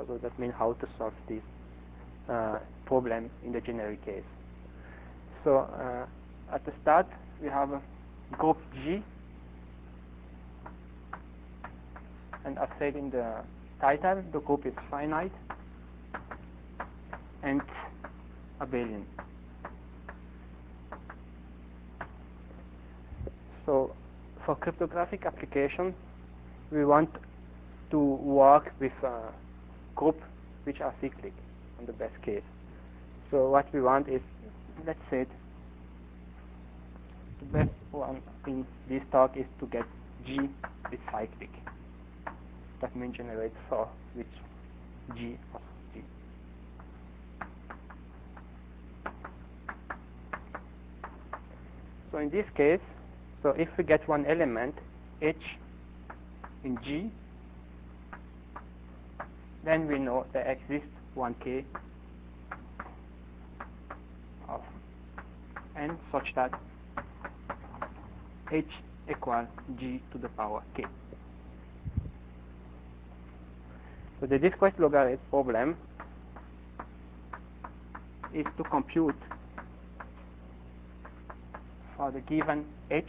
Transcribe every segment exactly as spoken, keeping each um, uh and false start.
So that means how to solve this uh, problem in the generic case. So uh, at the start we have a group G, and as said in the title, the group is finite and abelian. So for cryptographic application, we want to work with a group which are cyclic on the best case. So what we want is, let's say the best one in this talk is to get G is cyclic. That means generate for which G of G. So in this case, so if we get one element H in G, then we know there exists one K of N such that H equals G to the power K. So the discrete logarithm problem is to compute for the given H,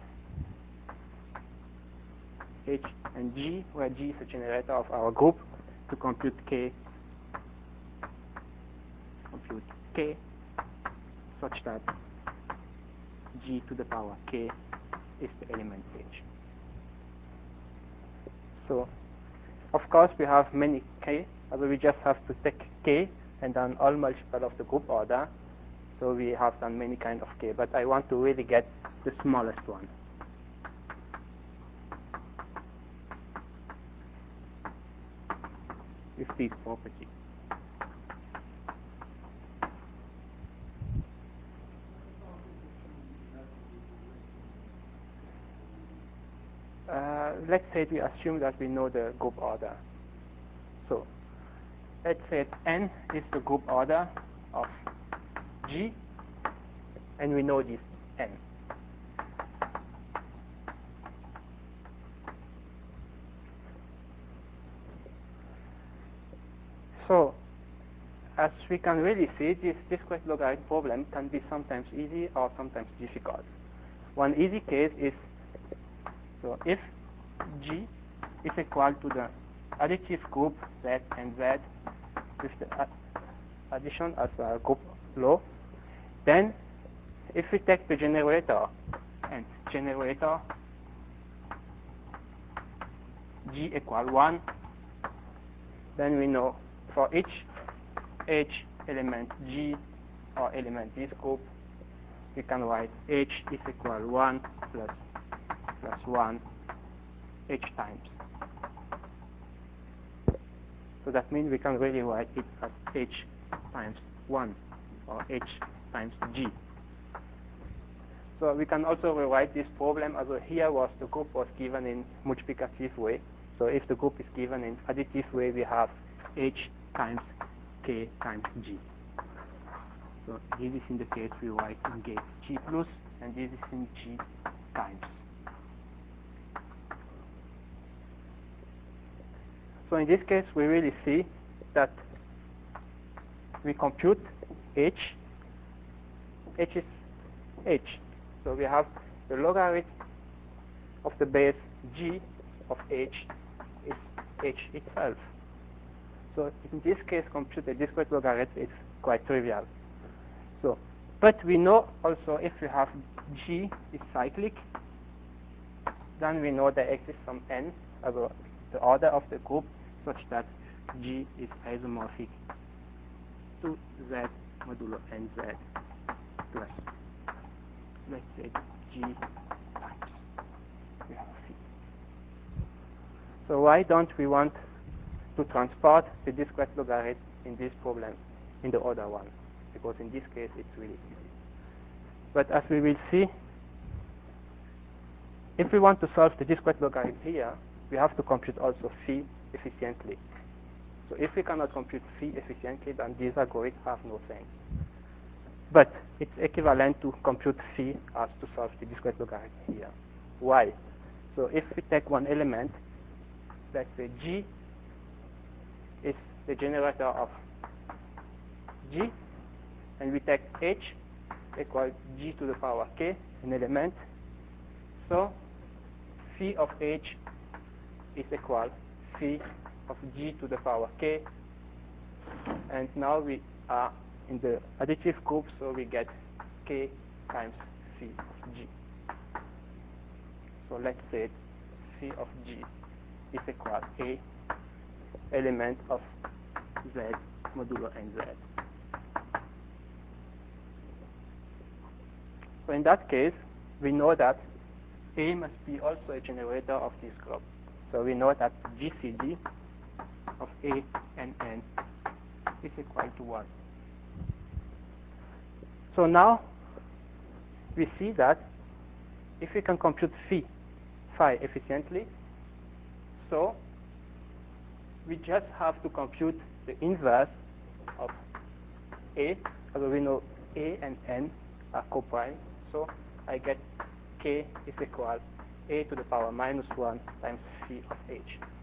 H and G, where G is a generator of our group, to compute K, compute K such that G to the power K is the element H. So of course we have many K, so we just have to take K and then all multiple of the group order. So we have done many kind of K, but I want to really get the smallest one. With this property. Uh, let's say we assume that we know the group order. So let's say N is the group order of G, and we know this N. So as we can really see, this discrete logarithm problem can be sometimes easy or sometimes difficult. One easy case is, so if G is equal to the additive group Z and Z with the addition as a group law, then if we take the generator and generator G equal one, then we know for each H element G or element this group, we can write H is equal one plus plus one H times. So that means we can really write it as H times one or H times G. So we can also rewrite this problem as here was the group was given in multiplicative way. So if the group is given in additive way, we have H times K times G. So this is in the case we write in gate G plus, and this is in G times. So in this case, we really see that we compute H. H is H. So we have the logarithm of the base G of H is H itself. So in this case, compute a discrete logarithm is quite trivial. So, but we know also if we have G is cyclic, then we know there exists some N, also the order of the group, such that G is isomorphic to Z modulo N Z plus, let's say, G times we have C. So why don't we want to transport the discrete logarithm in this problem in the other one? Because in this case it's really easy. But as we will see, if we want to solve the discrete logarithm here, we have to compute also phi efficiently. So if we cannot compute phi efficiently, then these algorithms have no sense. But it's equivalent to compute phi as to solve the discrete logarithm here. Why? So if we take one element, let's say G is the generator of G, and we take H equal G to the power K, an element. So phi of H is equal phi of G to the power K, and now we are in the additive group, so we get K times phi of G. So let's say phi of G is equal A element of Z modulo N Z. So in that case, we know that A must be also a generator of this group. So we know that G C G of A and N is equal to one. So now we see that if we can compute phi, phi efficiently, so we just have to compute the inverse of A, although we know A and N are coprime, so I get K is equal A to the power minus one times phi of H.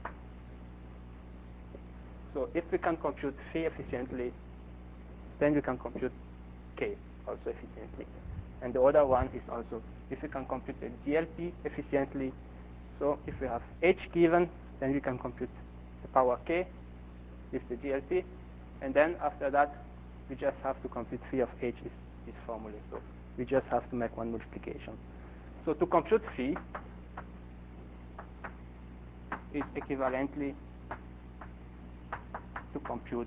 So if we can compute phi efficiently, then we can compute K also efficiently. And the other one is also, if we can compute the D L P efficiently, so if we have H given, then we can compute the power K with the D L P, and then after that, we just have to compute phi of H is this formula. So we just have to make one multiplication. So to compute phi is equivalently to compute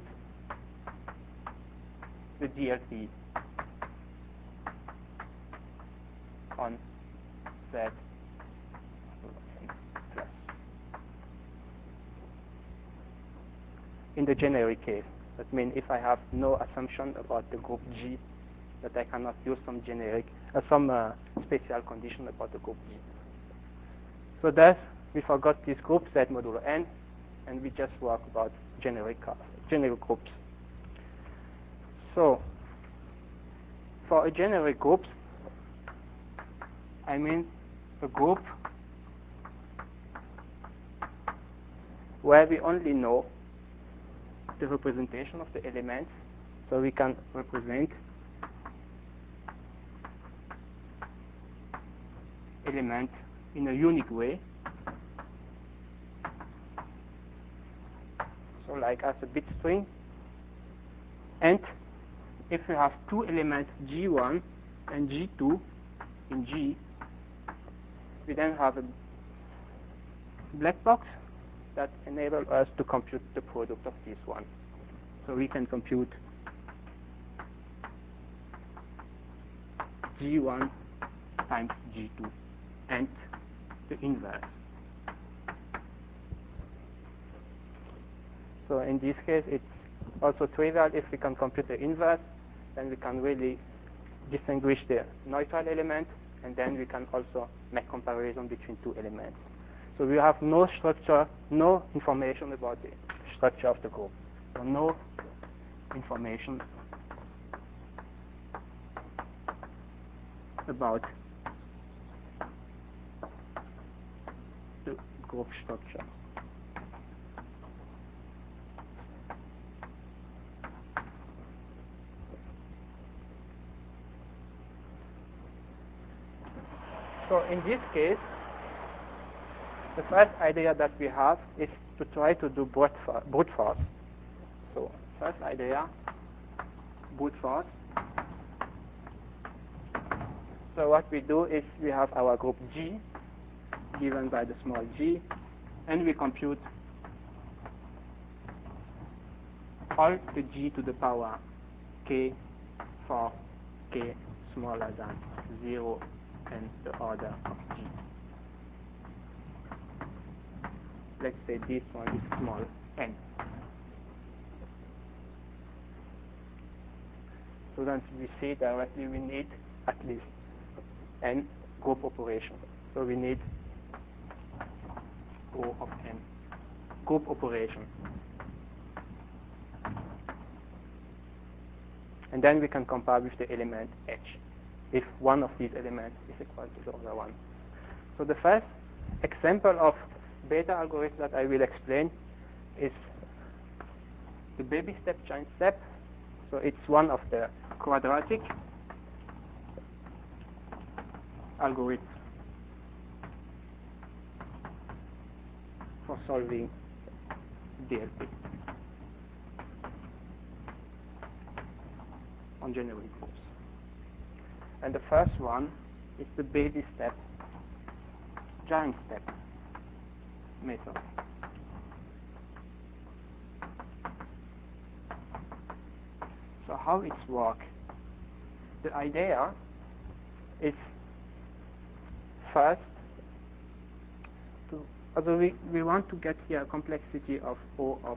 the D L P on Z plus. In the generic case, that means if I have no assumption about the group G, that I cannot use some generic, uh, some uh, special condition about the group G. So thus, we forgot this group Z modulo N, and we just work about generic, generic groups. So for a generic group, I mean a group where we only know the representation of the elements, so we can represent elements in a unique way. So like as a bit string, and if we have two elements G one and G two in G, we then have a black box that enables us to compute the product of this one. So we can compute G one times G two and the inverse. So in this case, it's also trivial. If we can compute the inverse, then we can really distinguish the neutral element, and then we can also make comparison between two elements. So we have no structure, no information about the structure of the group. So no information about the group structure. So in this case, the first idea that we have is to try to do brute force. So first idea, brute force. So what we do is we have our group G given by the small g, and we compute all the G to the power K for K smaller than zero and the order of G. Let's say this one is small n. So then we see directly we need at least n group operation. So we need O of n group operation. And then we can compare with the element H if one of these elements is equal to the other one. So the first example of beta algorithm that I will explain is the baby step giant step. So it's one of the quadratic algorithms for solving D L P on generic groups. And the first one is the baby step giant step method. So how it works? The idea is first to although we, we want to get here a complexity of O of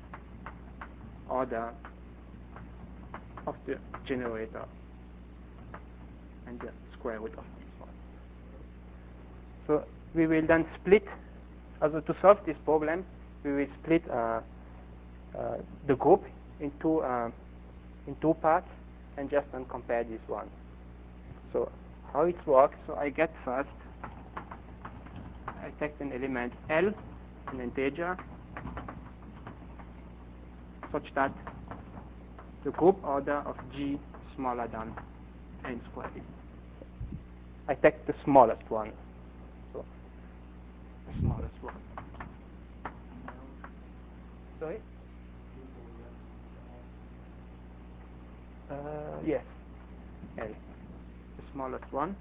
order of the generator and the square root of this one. So we will then split, also to solve this problem, we will split uh, uh, the group into uh, in two parts and just then compare this one. So how it works, so I get first, I take an element L, an integer, such that the group order of G smaller than n squared. I take the smallest one. So the smallest one. Sorry? Uh, yes, L, the smallest one.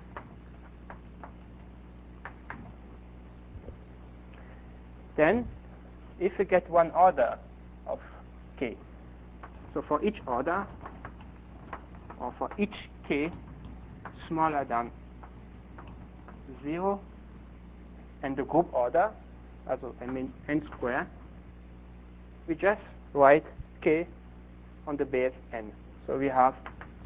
Then, if we get one order of K, so for each order, or for each K smaller than zero, and the group order, also I mean n squared, we just write K on the base n. So we have,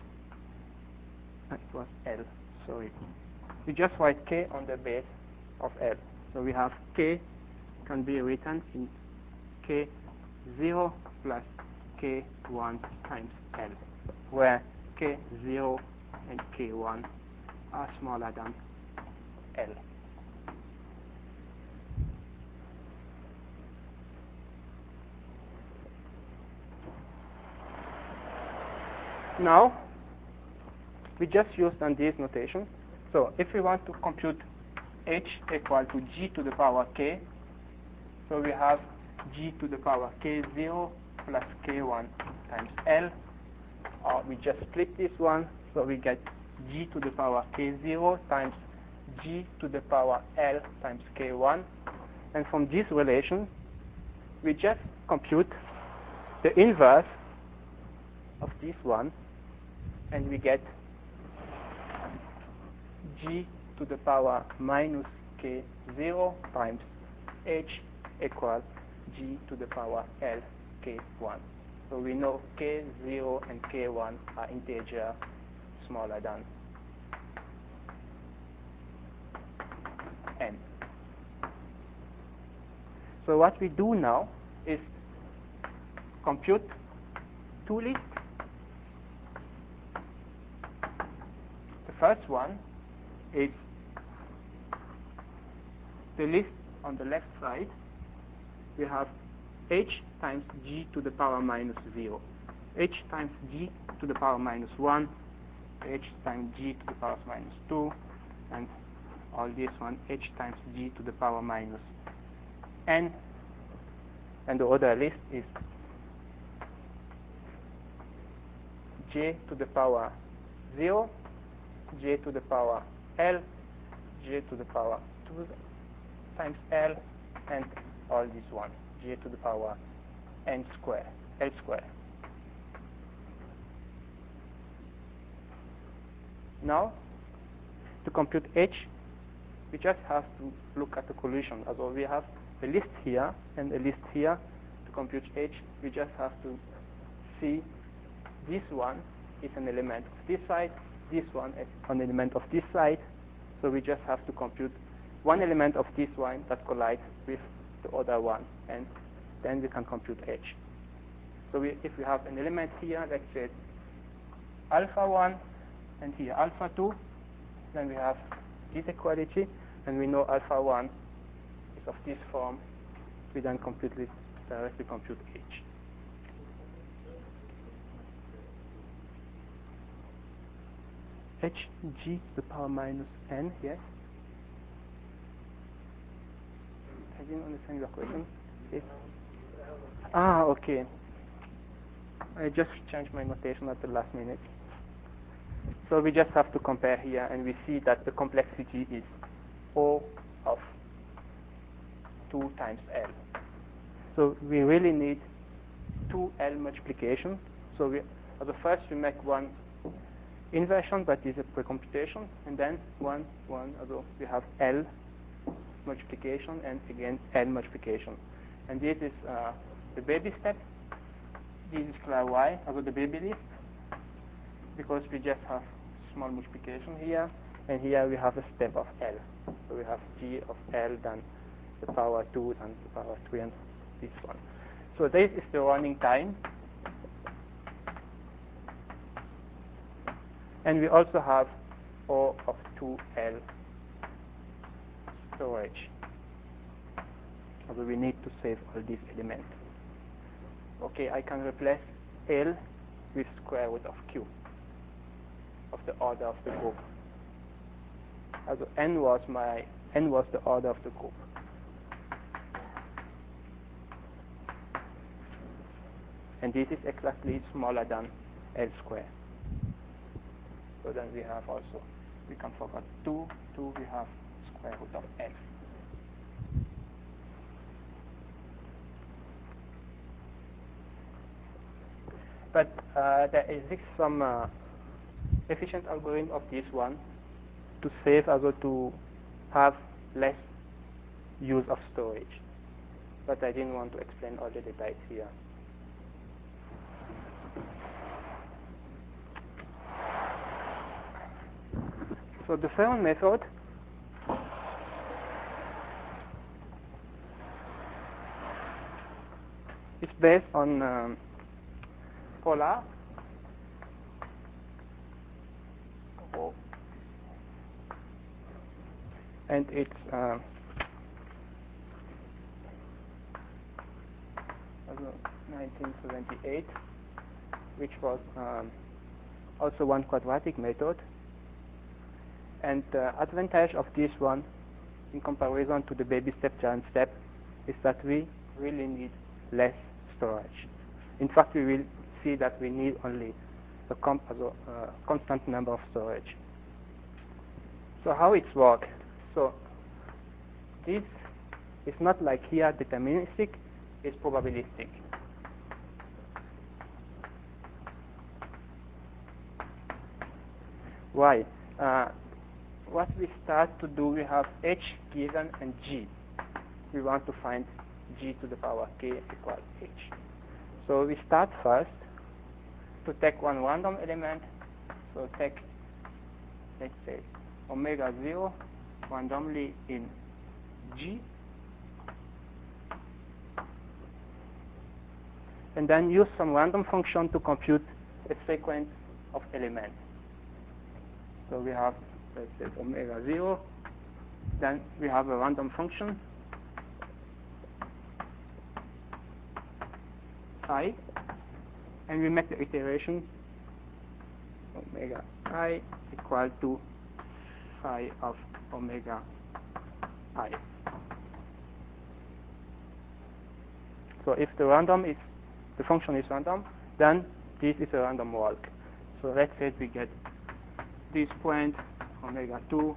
it was L, sorry. We just write K on the base of L. So we have K can be written in K zero plus K one times L, where K zero and K one are smaller than L. Now, we just used on this notation. So if we want to compute H equal to G to the power K, so we have G to the power K zero plus K one times L, or we just split this one, so we get G to the power K zero times G to the power L times K one. And from this relation, we just compute the inverse of this one, and we get G to the power minus K zero times H equal G to the power L K one. So we know K zero and K one are integer smaller than n. So what we do now is compute two lists. The first one is the list on the left side. We have H times G to the power minus zero, H times G to the power minus one, H times G to the power minus two, and all this one, H times G to the power minus n. And the other list is J to the power zero, J to the power L, J to the power two times L, and all this one, J to the power n square, L square. Now, to compute H, we just have to look at the collision. Although we have a list here and a list here. To compute H, we just have to see this one is an element of this side, this one is an element of this side. So we just have to compute one element of this one that collides with the other one, and then we can compute H. So we, if we have an element here, let's say alpha one, and here alpha two, then we have this equality, and we know alpha one is of this form. We then completely directly compute H. hg to the power minus n, yes? I didn't understand your question. It's ah, okay. I just changed my notation at the last minute. So we just have to compare here, and we see that the complexity is O of two times L. So we really need two L multiplication. So we, as a first we make one inversion, that is a precomputation, and then one, one, although we have L multiplication and again L multiplication. And this is uh, the baby step. This is clear Y, also the baby list, because we just have small multiplication here, and here we have a step of L. So we have G of L, then the power two, then the power three, and this one. So this is the running time. And we also have O of two L storage. So we need to save all these elements. Okay, I can replace L with square root of Q of the order of the group. Also N was my N was the order of the group. And this is exactly smaller than L squared. So then we have also, we can forget two, two we have square root of L. But uh, there exists some uh, efficient algorithm of this one to save, also to have less use of storage. But I didn't want to explain all the details here. So the second method is based on um, polar rho, and it's uh, nineteen seventy-eight, which was um, also one quadratic method. And the advantage of this one in comparison to the baby step giant step is that we really need less storage. In fact, we will see that we need only a comp uh, constant number of storage. So how it works? So this is not like here deterministic, it's probabilistic. Why? Uh, what we start to do, we have H given and G. We want to find G to the power K equals H. So we start first to take one random element. So take, let's say, omega zero randomly in G. And then use some random function to compute a sequence of elements. So we have, let's say, omega zero. Then we have a random function, I, and we make the iteration omega I equal to phi of omega I. So if the random is, the function is random, then this is a random walk. So let's say we get this point, omega two,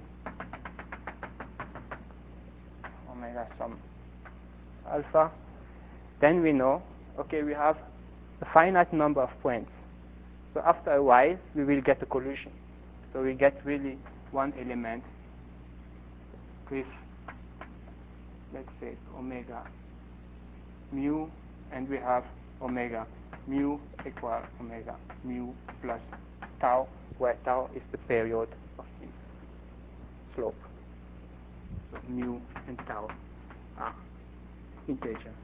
omega some alpha. Then we know, okay, we have a finite number of points. So after a while, we will get a collision. So we get really one element with, let's say, omega mu, and we have omega mu equal omega mu plus tau, where tau is the period of the slope. So mu and tau are integers.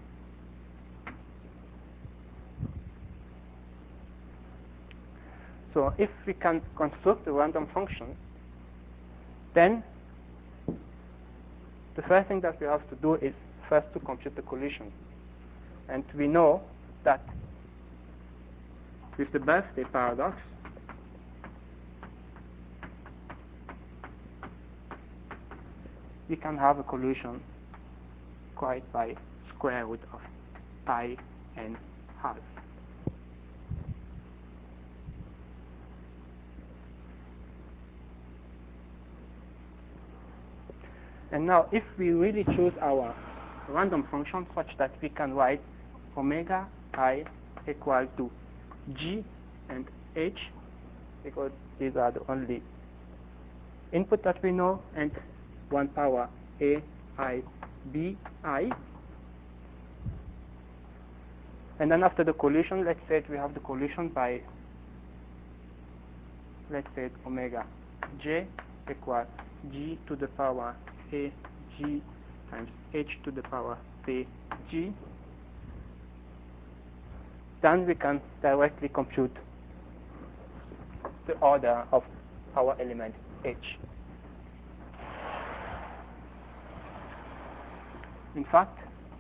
So if we can construct a random function, then the first thing that we have to do is first to compute the collision. And we know that with the birthday paradox, we can have a collision quite by square root of pi n half. And now, if we really choose our random function such that we can write omega I equal to g and h, because these are the only input that we know, and one power a I b I. And then after the collision, let's say we have the collision by, let's say omega j equal g to the power a g times h to the power a g. Then we can directly compute the order of our element h. In fact,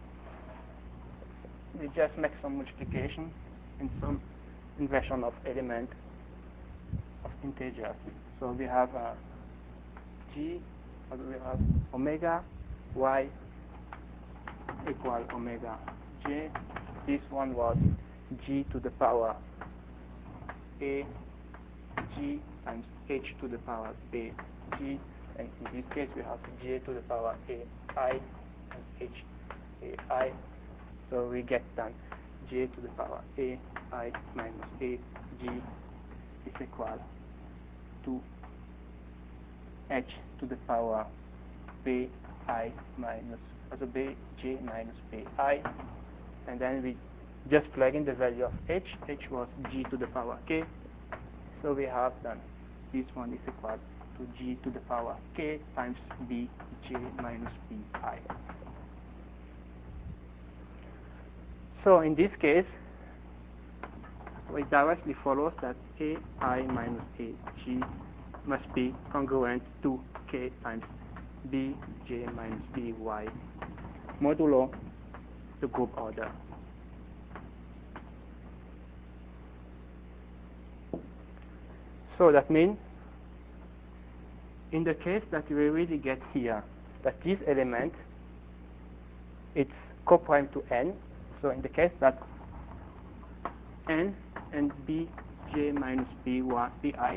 we just make some multiplication and some inversion of element of integers. So we have uh, g, or we have omega y equal omega j. This one was g to the power a g times h to the power a g, and in this case we have j to the power a I and h a I. So we get then j to the power a I minus a g is equal to h to the power b I minus, also b j minus b I, and then we just plug in the value of h. H was g to the power k, so we have then this one is equal to g to the power k times b j minus b I. So in this case, it directly follows that a I minus a g must be congruent to k times b j minus b y modulo the group order. So that means, in the case that we really get here, that this element, it's coprime to n. So in the case that n and b j minus b y bi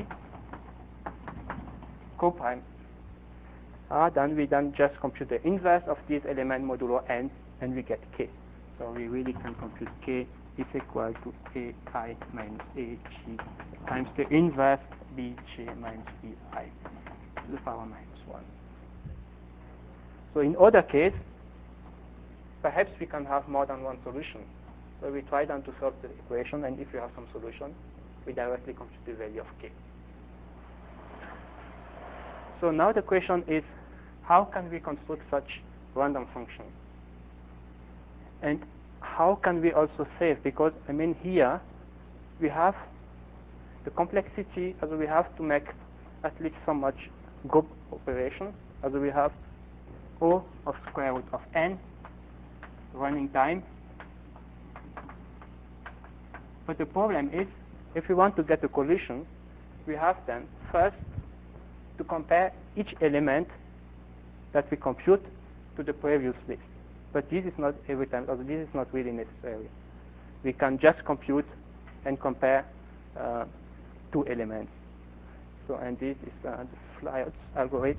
coprime, uh, then we then just compute the inverse of this element modulo n, and we get k. So we really can compute k is equal to a I minus a g times the inverse b j minus b I to the power minus one. So in other case, perhaps we can have more than one solution. So we try then to solve the equation, and if we have some solution, we directly compute the value of k. So now the question is, how can we construct such random function? And how can we also save? Because, I mean, here we have the complexity, as we have to make at least so much group operation, as we have O of square root of n, running time. But the problem is, if we want to get a collision, we have then first to compare each element that we compute to the previous list. But this is not every time, or this is not really necessary. We can just compute and compare uh, two elements. So, and this is uh, the Flyot's algorithm.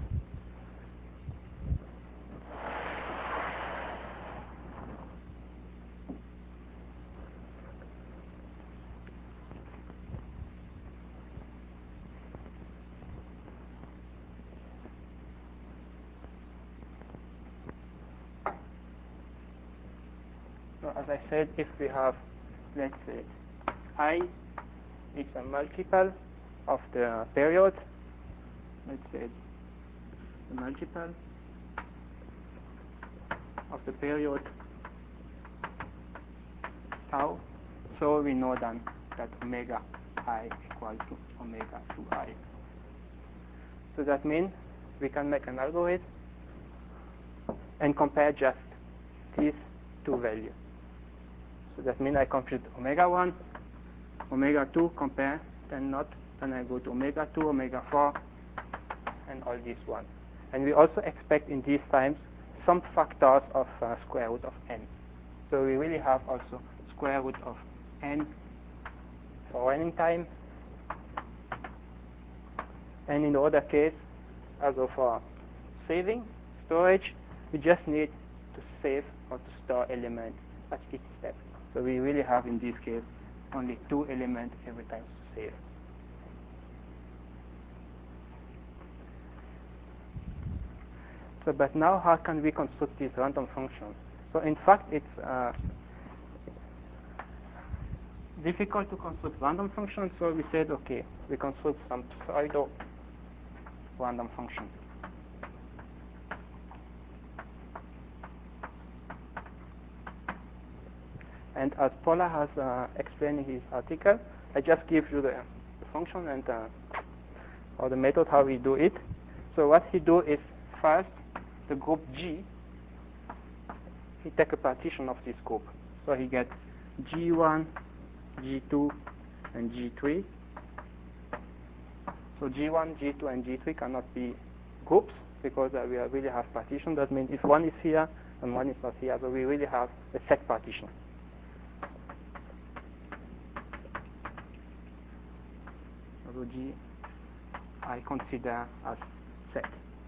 So as I said, if we have, let's say, I is a multiple of the period, let's say the multiple of the period tau, so we know then that omega I equal to omega two I. So that means we can make an algorithm and compare just these two values. So that means I compute omega one, omega two, compare, then not, then I go to omega two, omega four, and all this one. And we also expect in these times some factors of uh, square root of n. So we really have also square root of n for running time. And in the other case, also for saving, storage, we just need to save or to store elements at each step. So we really have in this case only two elements every time to save. So, but now how can we construct this random function? So in fact, it's uh, difficult to construct random functions. So we said, okay, we construct some pseudo random function. And as Paula has uh, explained in his article, I just give you the, the function and uh, or the method how we do it. So what he do is first the group G, he take a partition of this group. So he gets G one, G two, and G three. So G one, G two, and G three cannot be groups because uh, we really have partition. That means if one is here and one is not here, so we really have a set partition. So G I consider as set.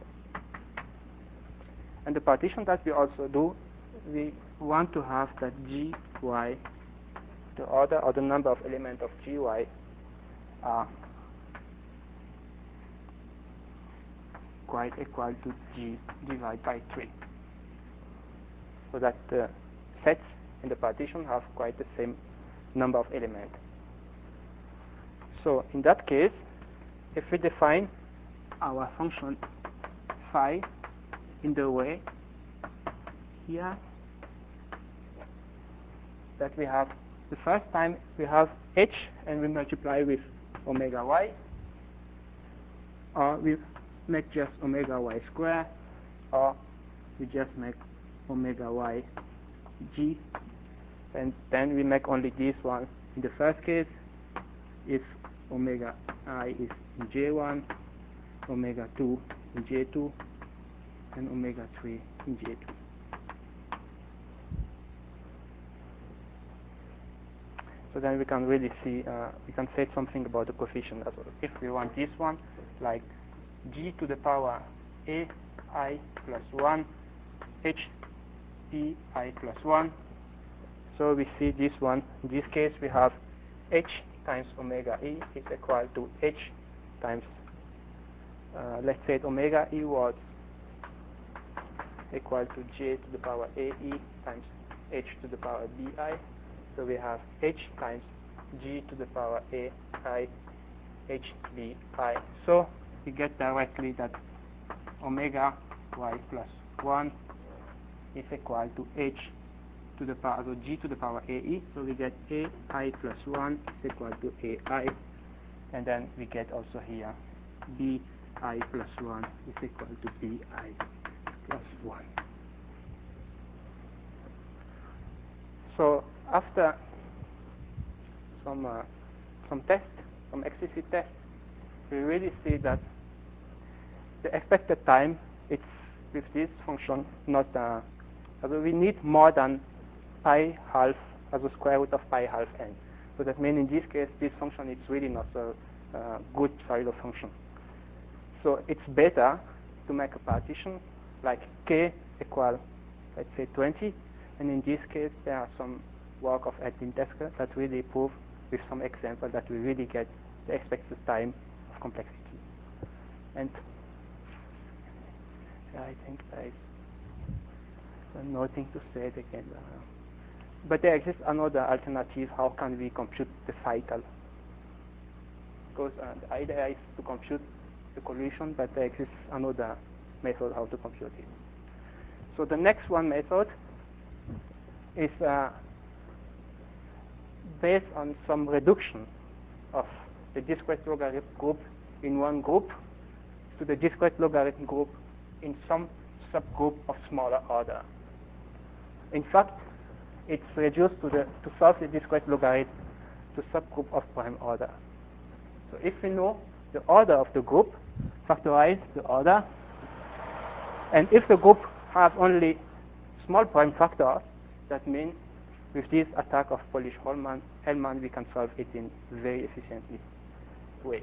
And the partition that we also do, we want to have that G Y, the order or the number of elements of G Y are quite equal to G divided by three. So that the sets in the partition have quite the same number of elements. So in that case, if we define our function phi in the way here that we have the first time we have h and we multiply with omega y, or we make just omega y square, or we just make omega y g, and then we make only this one in the first case if omega I is in J one, omega two in J two, and omega three in J two. So then we can really see, uh, we can say something about the coefficient as well. If we want this one, like g to the power a I plus one, h p I plus one. So we see this one. In this case, we have h times omega e is equal to h times, uh, let's say omega e was equal to j to the power ae times h to the power bi. So we have h times g to the power a I h b I. So we get directly that omega y plus one is equal to h to the power, so g to the power ae. So we get ai plus one is equal to ai, and then we get also here bi plus one is equal to bi plus one. So after some uh, some tests, some explicit tests, we really see that the expected time it's with this function not uh, also we need more than pi half as a square root of pi half n. So that means in this case this function is really not a uh, good Taylor function. So it's better to make a partition like k equal, let's say twenty, and in this case there are some work of Edwin Tesker that really prove with some example that we really get the expected time of complexity. And yeah, I think there is nothing to say it again. Uh, but there exists another alternative. How can we compute the cycle? Because uh, the idea is to compute the collision, but there exists another method how to compute it. So the next one method is uh, based on some reduction of the discrete logarithm group in one group to the discrete logarithm group in some subgroup of smaller order. In fact, it's reduced to the to solve the discrete logarithm to subgroup of prime order. So if we know the order of the group, factorize the order, And if the group have only small prime factors, that means with this attack of Polish-Hellman, we can solve it in very efficiently way.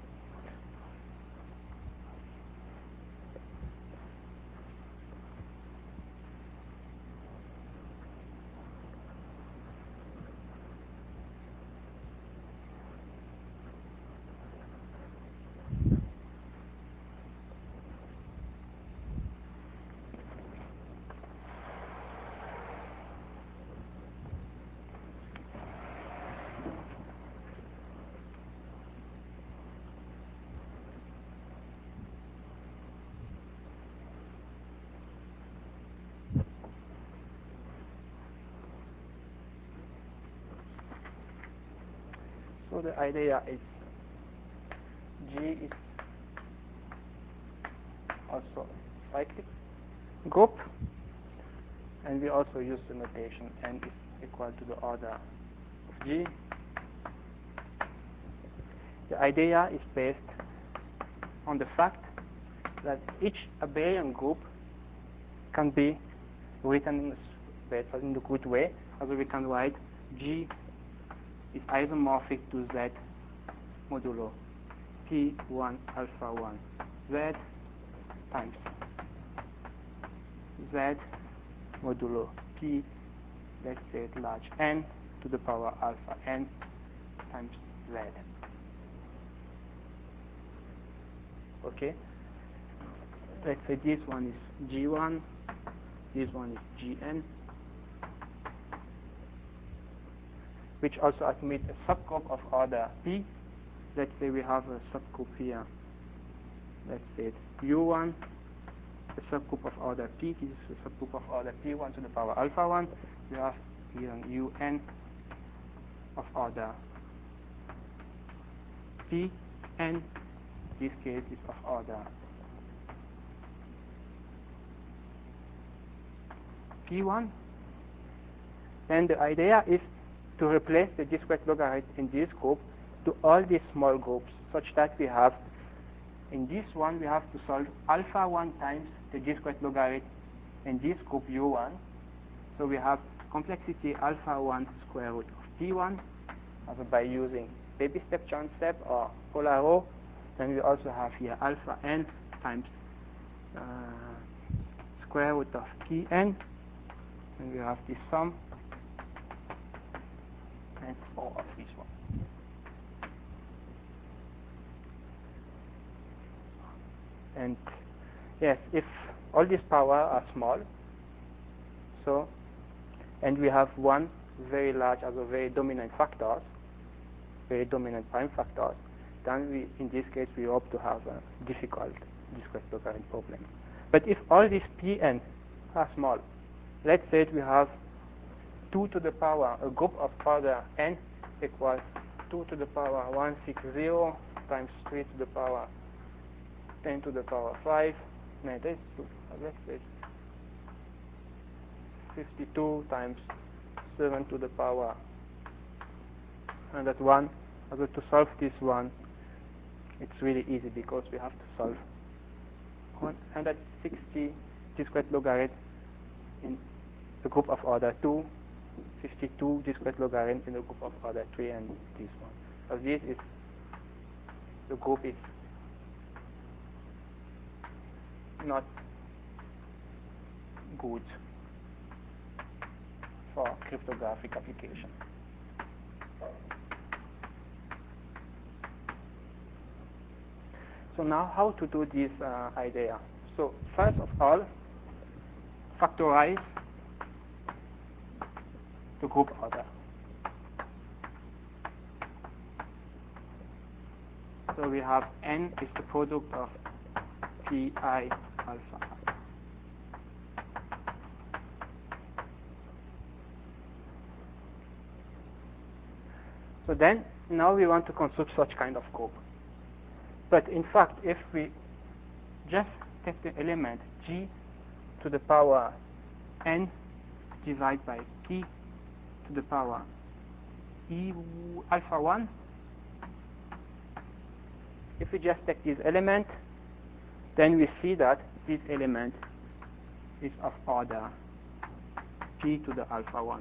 So the idea is G is also cyclic group, and we also use the notation n is equal to the order of G. The idea is based on the fact that each abelian group can be written in a good way. Also we can write G is isomorphic to Z modulo P one alpha one Z times Z modulo P, let's say it large N to the power alpha N times Z. Okay? Let's say this one is G one, this one is G N, which also admit a subgroup of order P. Let's say we have a subgroup here. Let's say it's U one, a subgroup of order P. This is a subgroup of order P one to the power alpha one. We have here an U N of order P N. This case is of order P one. Then the idea is to replace the discrete logarithm in this group to all these small groups, such that we have, in this one, we have to solve alpha one times the discrete logarithm in this group U one. So we have complexity alpha one square root of P one, also by using baby step, Chern step, or polar row. Then we also have here alpha n times uh, square root of P n, and we have this sum and four of this one. And yes, if all these power are small, so, and we have one very large, also very dominant factors, very dominant prime factors, then we, in this case, we hope to have a difficult discrete logarithm problem. But if all these Pn are small, let's say we have two to the power, a group of order n equals two to the power one hundred sixty times three to the power ten to the power five. No, that's let's say fifty-two times seven to the power one hundred one. Also to solve this one, it's really easy because we have to solve one hundred sixty discrete logarithm in the group of order two, fifty-two discrete logarithm in the group of order three, and this one. So this is, the group is not good for cryptographic application. So now how to do this uh, idea? So first of all, factorize the group order. So we have n is the product of pi alpha. So then, now we want to construct such kind of group. But in fact, if we just take the element g to the power n divided by p to the power e alpha one, if we just take this element, then we see that this element is of order p to the alpha one,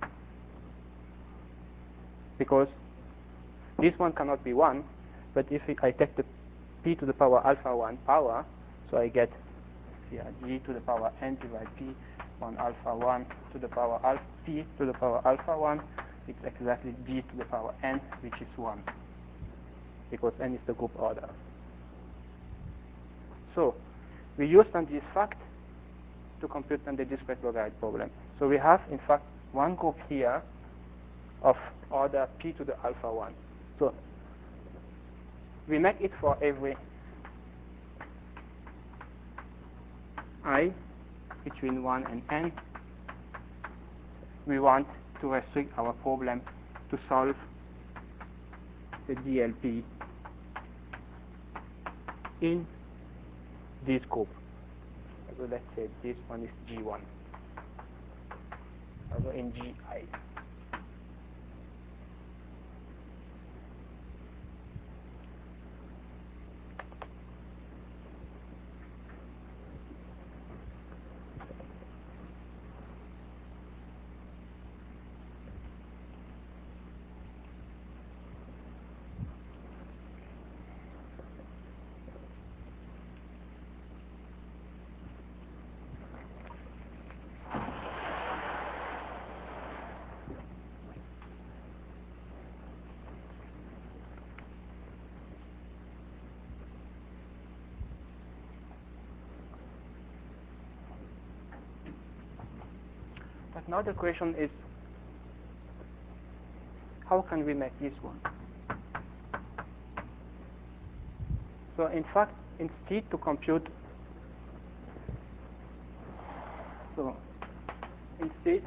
because this one cannot be one, but if I take the p to the power alpha one power, so I get here g to the power n divided p one alpha one to the power alpha p to the power alpha one, it's exactly g to the power n, which is one, because n is the group order. So we used on this fact to compute on the discrete logarithm problem. So we have in fact one group here of order p to the alpha one. So we make it for every I between one and n. We want to restrict our problem to solve the D L P in this group. So let's say this one is G one, also in G I. But now the question is, how can we make this one? So in fact, instead to compute, so instead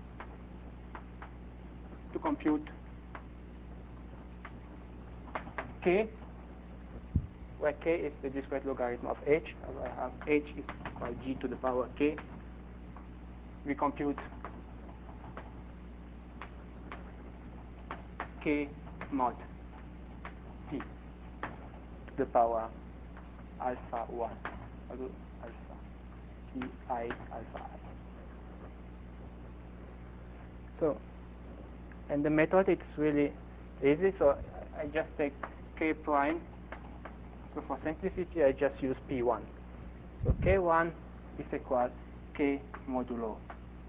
to compute k, where k is the discrete logarithm of h, as I have h is equal to g to the power k, we compute k mod p to the power alpha one, also alpha p I alpha I. So, and the method it's really easy. So I just take k prime. So for simplicity, I just use p one. So k one is equal k modulo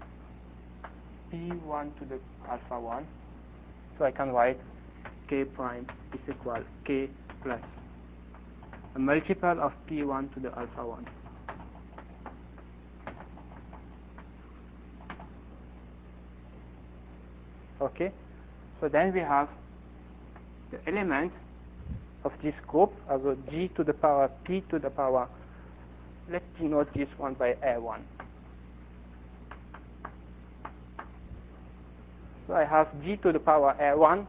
p one to the alpha one. So I can write k prime is equal k plus a multiple of p one to the alpha one. Okay, so then we have the element of this group, also g to the power p to the power, let's denote this one by a one. So I have g to the power a one,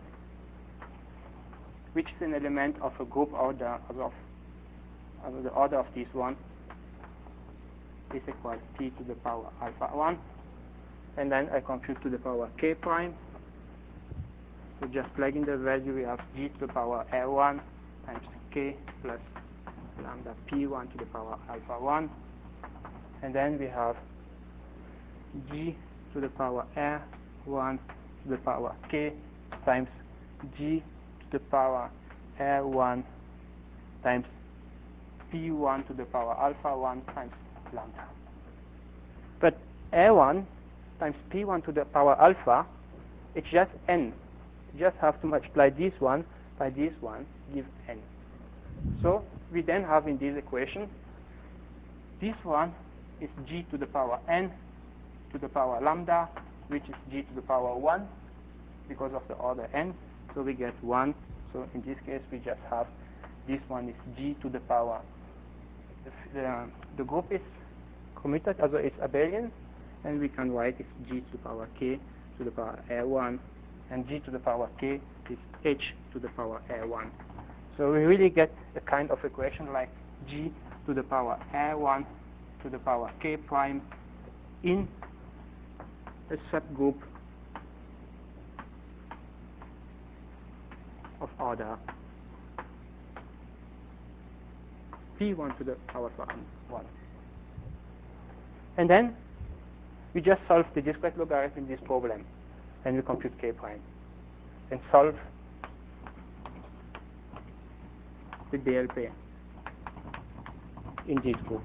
which is an element of a group order, of, of the order of this one is equal to p to the power alpha one. And then I compute to the power k prime. So just plug in the value, we have g to the power a one times k plus lambda p one to the power alpha one. And then we have g to the power a one to the power k times g to the power a one times p one to the power alpha one times lambda. But a one times p one to the power alpha, it's just n. You just have to multiply this one by this one, give n. So we then have in this equation, this one is g to the power n to the power lambda, which is g to the power one because of the order n. So we get one. So in this case, we just have this one is g to the power. The, the, the group is commuted, also it's abelian, and we can write it's g to the power k to the power a one, and g to the power k is h to the power a one. So we really get a kind of equation like g to the power a one to the power k prime in a subgroup of order p one to the power one. And then we just solve the discrete logarithm in this problem, and we compute k prime, and solve the D L P in this group.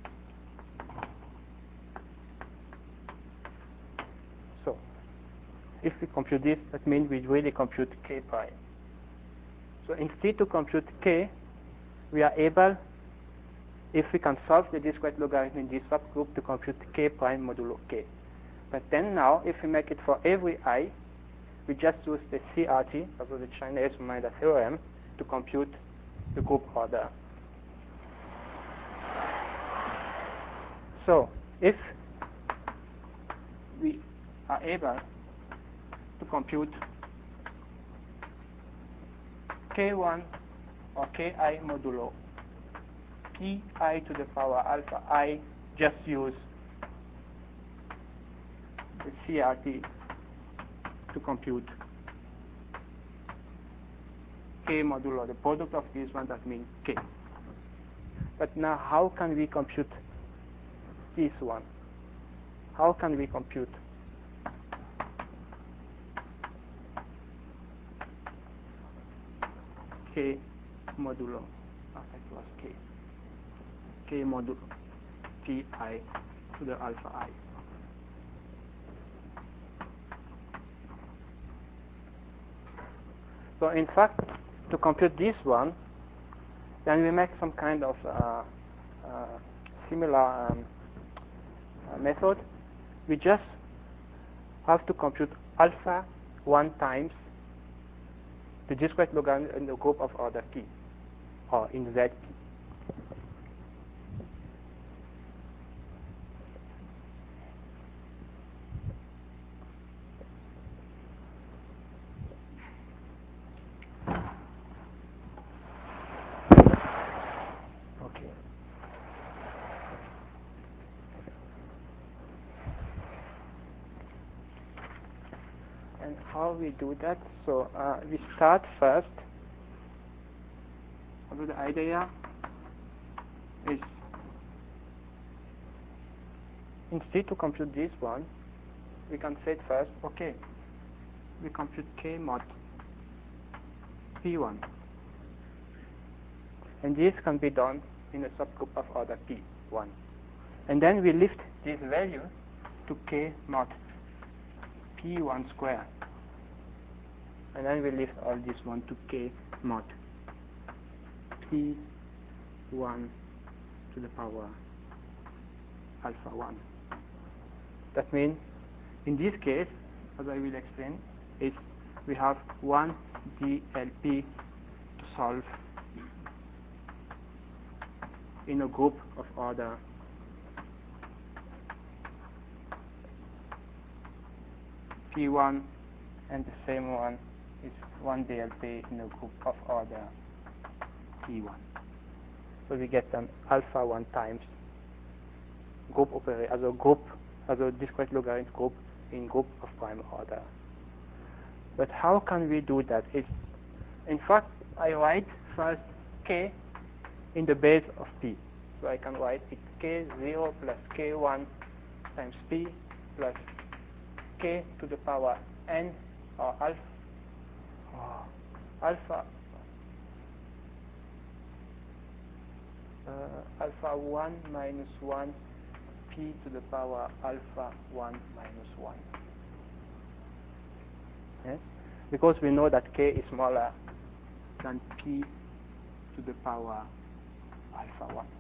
So, if we compute this, that means we really compute k prime. So instead to compute k, we are able, if we can solve the discrete logarithm in this subgroup, to compute k prime modulo k. But then now, if we make it for every I, we just use the C R T, also the Chinese-Remainder theorem, to compute the group order. So, if we are able to compute k one or ki modulo pi to the power alpha I, just use the C R T to compute k modulo, the product of this one, that means k. But now how can we compute this one? How can we compute k modulo alpha plus k, k modulo pi to the alpha I? So in fact, to compute this one, then we make some kind of uh, uh, similar um, uh, method. We just have to compute alpha one times the discrete logarithm in the group of order p, or in Z p. Okay. And how we do that? So uh, we start first. So the idea is, instead to compute this one, we can say it first, okay, we compute k mod p one. And this can be done in a subgroup of order p one. And then we lift this value to k mod p one square. And then we lift all this one to k mod p one to the power alpha one. That means, in this case, as I will explain, is we have one D L P to solve in a group of order P one, and the same one is one D L P in a group of order P one. So we get an alpha one times group operator as a group, as a discrete logarithm group in group of prime order. But how can we do that? It's, in fact, I write first k in the base of p. So I can write it k zero plus k one times p plus k to the power n, or alpha, oh, alpha uh, alpha one minus one p to the power alpha one minus one. Yes? Because we know that k is smaller than p to the power alpha one.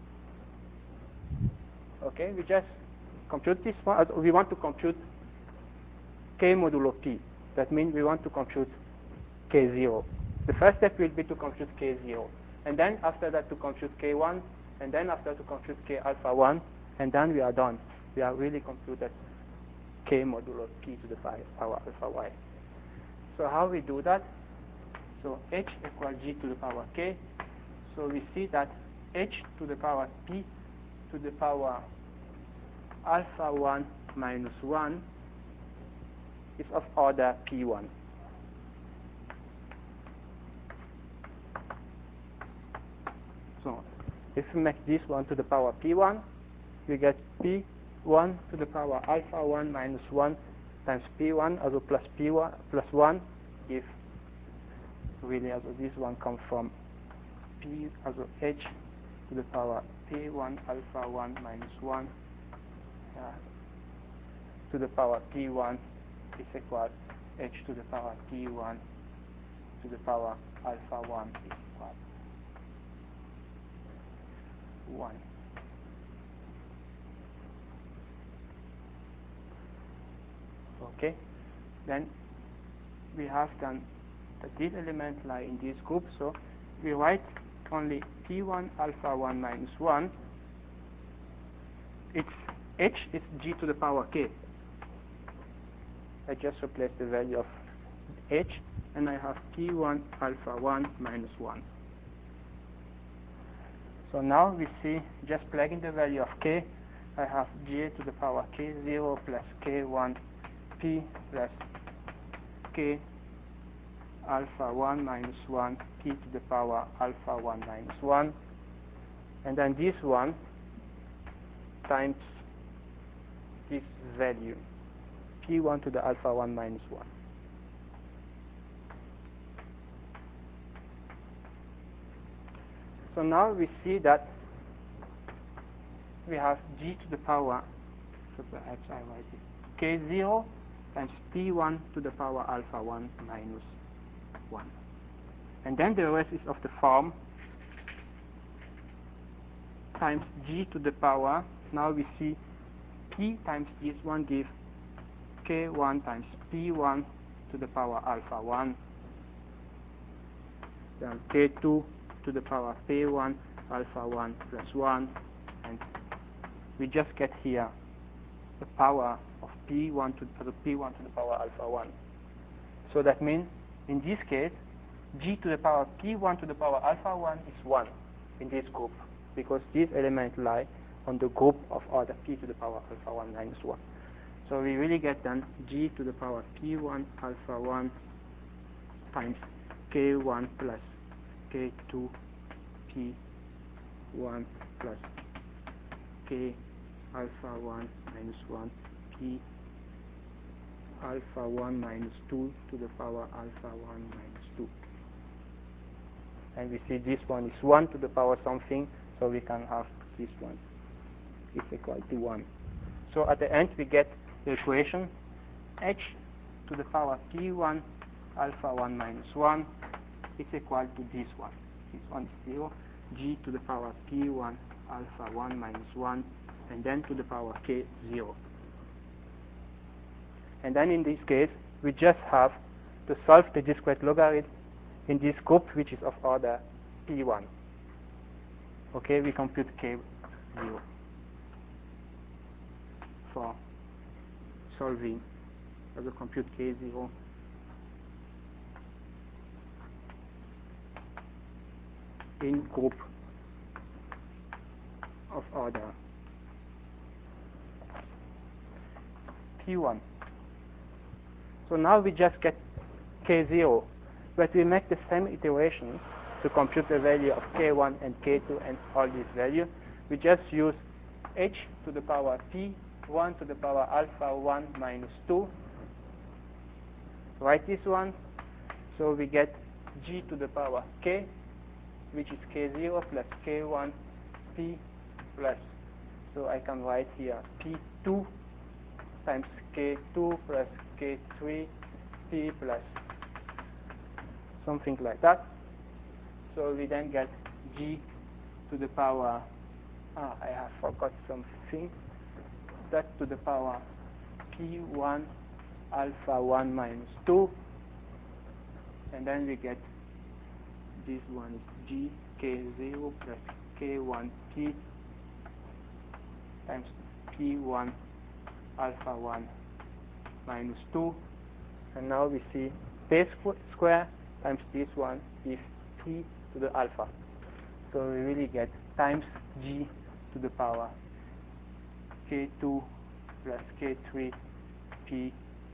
Okay, we just compute this one. We want to compute k modulo p. That means we want to compute k zero. The first step will be to compute k zero. And then after that to compute k one. And then after to compute k alpha one. And then we are done. We have really computed k modulo p to the power alpha y. So how we do that? So h equals g to the power k. So we see that h to the power p to the power alpha one minus one is of order p one. So if we make this one to the power p one, we get p one to the power alpha one minus one times p one, also plus p one plus one, if really also this one comes from p, also h to the power p one alpha one minus one uh, to the power p one is equal h to the power p one to the power alpha one is equal one. Okay, then we have done that these elements lie in this group, so we write only p one alpha one minus one. Its h is g to the power k. I just replace the value of h, and I have p one alpha one minus one. So now we see, just plugging the value of k, I have g to the power k zero plus k one p plus k alpha one minus one p to the power alpha one minus one, and then this one times this value p one to the alpha one minus one. So now we see that we have g to the power, so perhaps I write it, k zero times p one to the power alpha one minus one. And then the rest is of the form times g to the power, now we see p times this one gives k one times p one to the power alpha one, then k two to the power p one alpha one plus one, and we just get here the power of p one to the p one to the power alpha one. So that means in this case g to the power p one to the power alpha one is one in this group, because these elements lie on the group of order p to the power alpha one minus one. So we really get then g to the power p one alpha one times k one plus k two p one plus k alpha one minus one p alpha one minus two to the power alpha one minus two. And we see this one is one to the power something, so we can have this one is equal to one. So at the end we get the equation h to the power p one alpha one minus one is equal to this one. This one is zero, g to the power p one alpha one minus one, and then to the power k zero. And then in this case we just have to solve the discrete logarithm in this group, which is of order p one. Okay, we compute k zero for solving, also compute k zero in group of order p one. So now we just get k zero, but we make the same iteration to compute the value of k one and k two and all these values. We just use h to the power p one to the power alpha one minus two. Write this one. So we get g to the power k, which is k zero plus k one p plus, so I can write here p two times k two plus k three p plus something like that. So we then get g to the power, ah, I have forgot something, that to the power p one alpha one minus two, and then we get this one is g k zero plus k one p times p one alpha one minus two, and now we see p square times this one is p to the alpha. So we really get times g to the power k two plus k three p.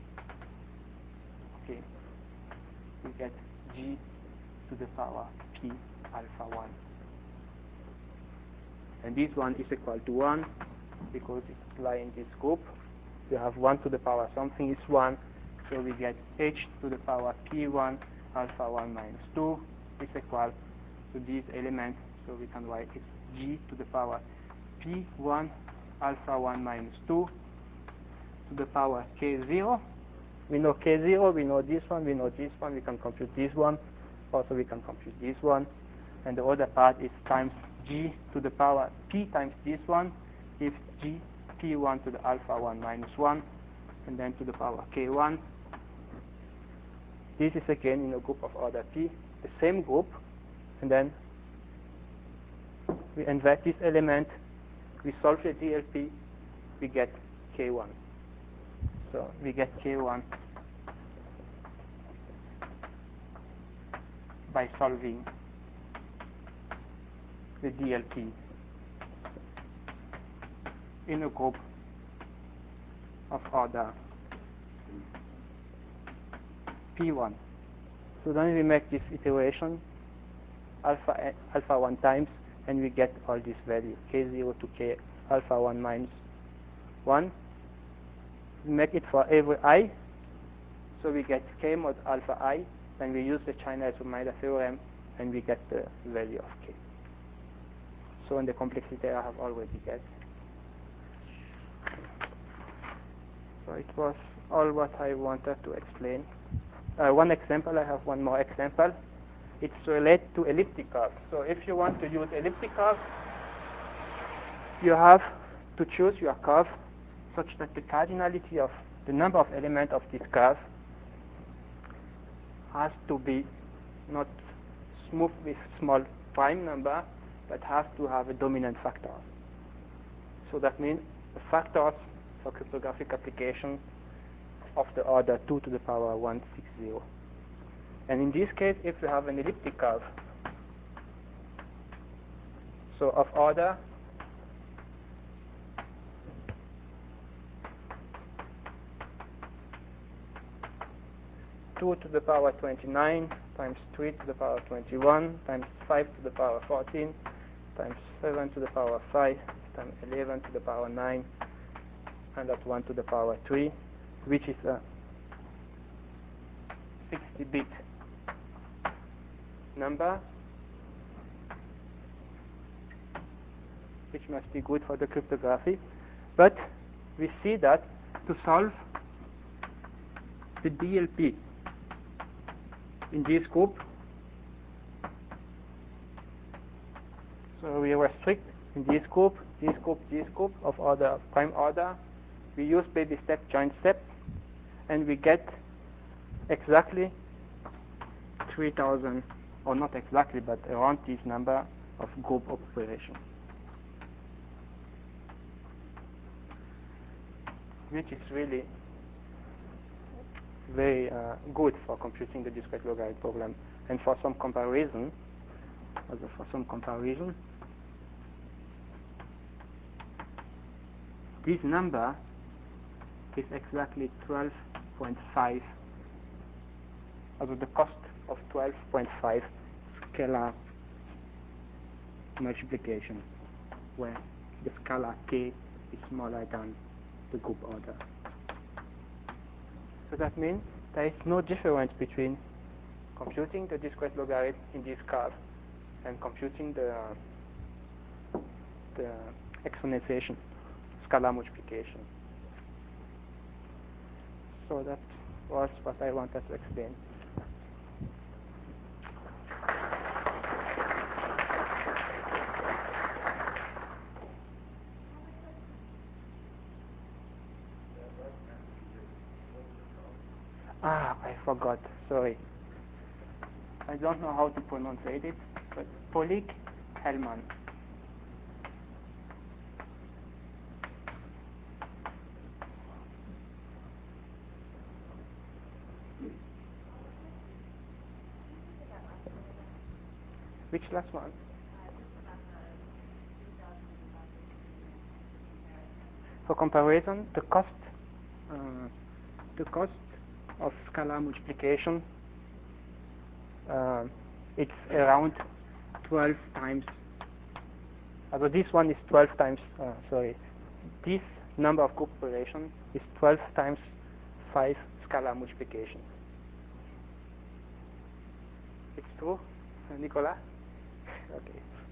Okay, we get g to the power p alpha one, and this one is equal to one. because it lies in this group. You have one to the power something is one, so we get h to the power p one alpha one minus two is equal to these elements, so we can write it g to the power p one alpha one minus two to the power k zero. We know k zero, we know this one, we know this one, we can compute this one, also we can compute this one, and the other part is times g to the power p times this one, if g p one to the alpha one minus one, and then to the power k one. This is again in a group of order p, the same group, and then we invert this element, we solve the D L P, we get k one. So we get k one by solving the D L P in a group of order p one. So then we make this iteration alpha alpha one times, and we get all these values k zero to k alpha one minus one. We make it for every I, so we get k mod alpha I, then we use the Chern-Elson-Meyer theorem, and we get the value of k. So in the complexity I have already get. So it was all what I wanted to explain. Uh, one example, I have one more example. It's related to elliptic curves. So if you want to use elliptic curves, you have to choose your curve such that the cardinality of the number of elements of this curve has to be not smooth with small prime number, but has to have a dominant factor. So that means the factors for cryptographic application of the order two to the power one sixty. And in this case, if you have an elliptic curve, so of order two to the power twenty-nine times three to the power twenty-one times five to the power fourteen times seven to the power five times eleven to the power nine, and at one to the power three, which is a sixty bit number, which must be good for the cryptography. But we see that to solve the D L P in this group, so we restrict in this group, this group, this group of order of prime order, we use baby step, joint step, and we get exactly three thousand, or not exactly, but around this number of group operation, which is really very uh, good for computing the discrete logarithm problem. And for some comparison, also for some comparison, this number is exactly twelve point five, also the cost of twelve point five scalar multiplication, where the scalar k is smaller than the group order. So that means there is no difference between computing the discrete logarithm in this curve and computing the the exponentiation, scalar multiplication. So that was what I wanted to explain. Ah, I forgot. Sorry. I don't know how to pronounce it, but Polich-Hellman. Which last one? For comparison, the cost, uh, the cost of scalar multiplication, uh, it's around twelve times. Although this one is twelve times. Uh, sorry, this number of group operations is twelve times five scalar multiplication. It's true, Nicola? Okay.